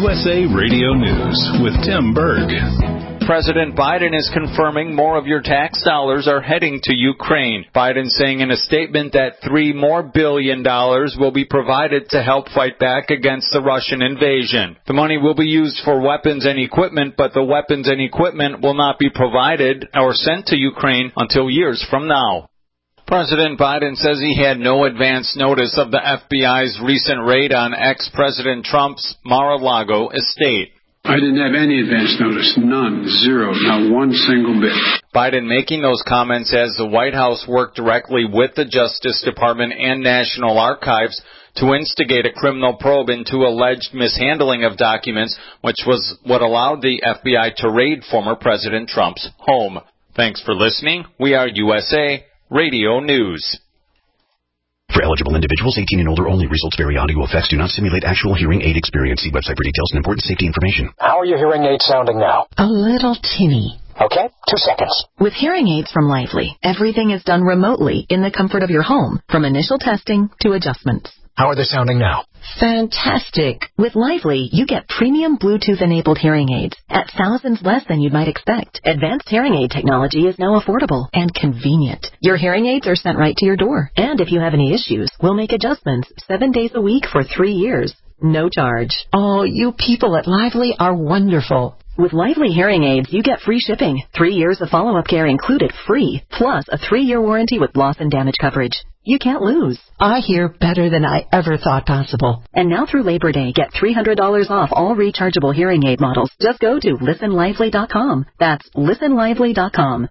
USA Radio News with Tim Berg. President Biden is confirming more of your tax dollars are heading to Ukraine. Biden saying in a statement that $3 billion more will be provided to help fight back against the Russian invasion. The money will be used for weapons and equipment, but the weapons and equipment will not be provided or sent to Ukraine until years from now. President Biden says he had no advance notice of the FBI's recent raid on ex-President Trump's Mar-a-Lago estate. I didn't have any advance notice. None. Zero. Not one single bit. Biden making those comments as the White House worked directly with the Justice Department and National Archives to instigate a criminal probe into alleged mishandling of documents, which was what allowed the FBI to raid former President Trump's home. Thanks for listening. We are USA Radio News. For eligible individuals 18 and older only. Results vary. Audio effects do not simulate actual hearing aid experience. See website for details and important safety information. How are your hearing aids sounding now? A little tinny. Okay, 2 seconds. With hearing aids from Lively, everything is done remotely in the comfort of your home, from initial testing to adjustments. How are they sounding now? Fantastic. With Lively, you get premium Bluetooth-enabled hearing aids at thousands less than you might expect. Advanced hearing aid technology is now affordable and convenient. Your hearing aids are sent right to your door. And if you have any issues, we'll make adjustments 7 days a week for 3 years. No charge. Oh, you people at Lively are wonderful. With Lively hearing aids, you get free shipping, 3 years of follow-up care included free, plus a 3-year warranty with loss and damage coverage. You can't lose. I hear better than I ever thought possible. And now through Labor Day, get $300 off all rechargeable hearing aid models. Just go to listenlively.com. That's listenlively.com.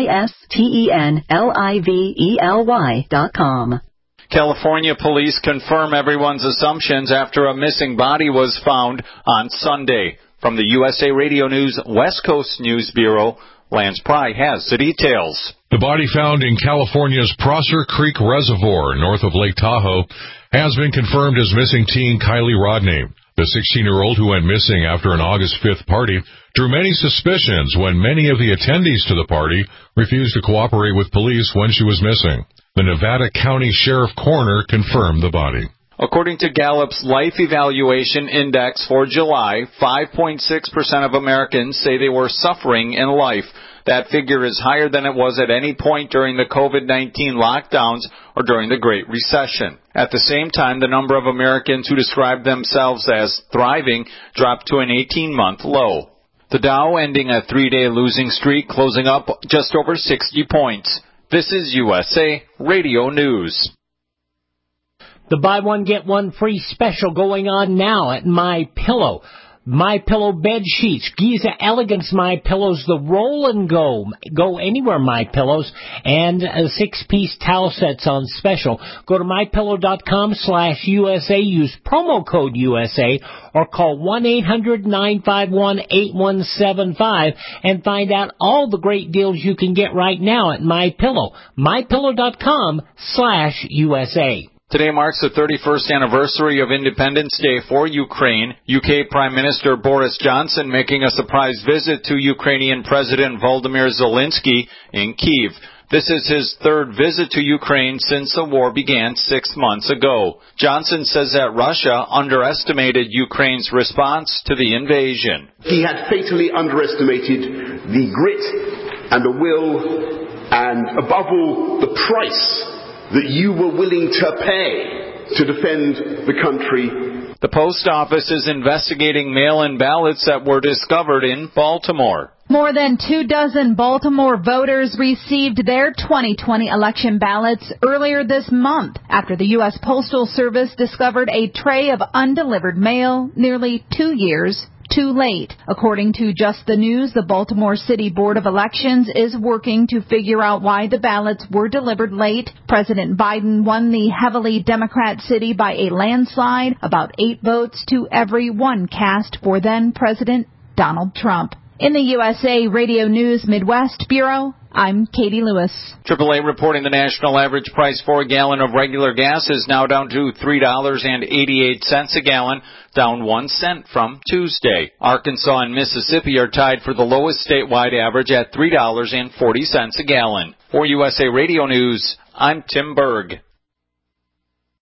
listenlively.com. California police confirm everyone's assumptions after a missing body was found on Sunday. From the USA Radio News West Coast News Bureau, Lance Pry has the details. The body found in California's Prosser Creek Reservoir, north of Lake Tahoe, has been confirmed as missing teen Kylie Rodney. The 16-year-old who went missing after an August 5th party drew many suspicions when many of the attendees to the party refused to cooperate with police when she was missing. The Nevada County Sheriff Coroner confirmed the body. According to Gallup's Life Evaluation Index for July, 5.6% of Americans say they were suffering in life. That figure is higher than it was at any point during the COVID-19 lockdowns or during the Great Recession. At the same time, the number of Americans who describe themselves as thriving dropped to an 18-month low. The Dow ending a 3-day losing streak, closing up just over 60 points. This is USA Radio News. The buy one, get one free special going on now at MyPillow. MyPillow bed sheets, Giza Elegance MyPillows, the roll and go anywhere MyPillows, and 6-piece towel sets on special. Go to mypillow.com/USA, use promo code USA, or call 1-800-951-8175 and find out all the great deals you can get right now at MyPillow. mypillow.com/USA. Today marks the 31st anniversary of Independence Day for Ukraine. UK Prime Minister Boris Johnson making a surprise visit to Ukrainian President Volodymyr Zelensky in Kyiv. This is his third visit to Ukraine since the war began 6 months ago. Johnson says that Russia underestimated Ukraine's response to the invasion. He had fatally underestimated the grit and the will and, above all, the price that you were willing to pay to defend the country. The post office is investigating mail-in ballots that were discovered in Baltimore. More than 24 Baltimore voters received their 2020 election ballots earlier this month after the U.S. Postal Service discovered a tray of undelivered mail nearly 2 years too late. According to Just the News, the Baltimore City Board of Elections is working to figure out why the ballots were delivered late. President Biden won the heavily Democrat city by a landslide, about 8 votes to every 1 cast for then President Donald Trump. In the USA Radio News Midwest Bureau, I'm Katie Lewis. AAA reporting the national average price for a gallon of regular gas is now down to $3.88 a gallon, down 1 cent from Tuesday. Arkansas and Mississippi are tied for the lowest statewide average at $3.40 a gallon. For USA Radio News, I'm Tim Berg.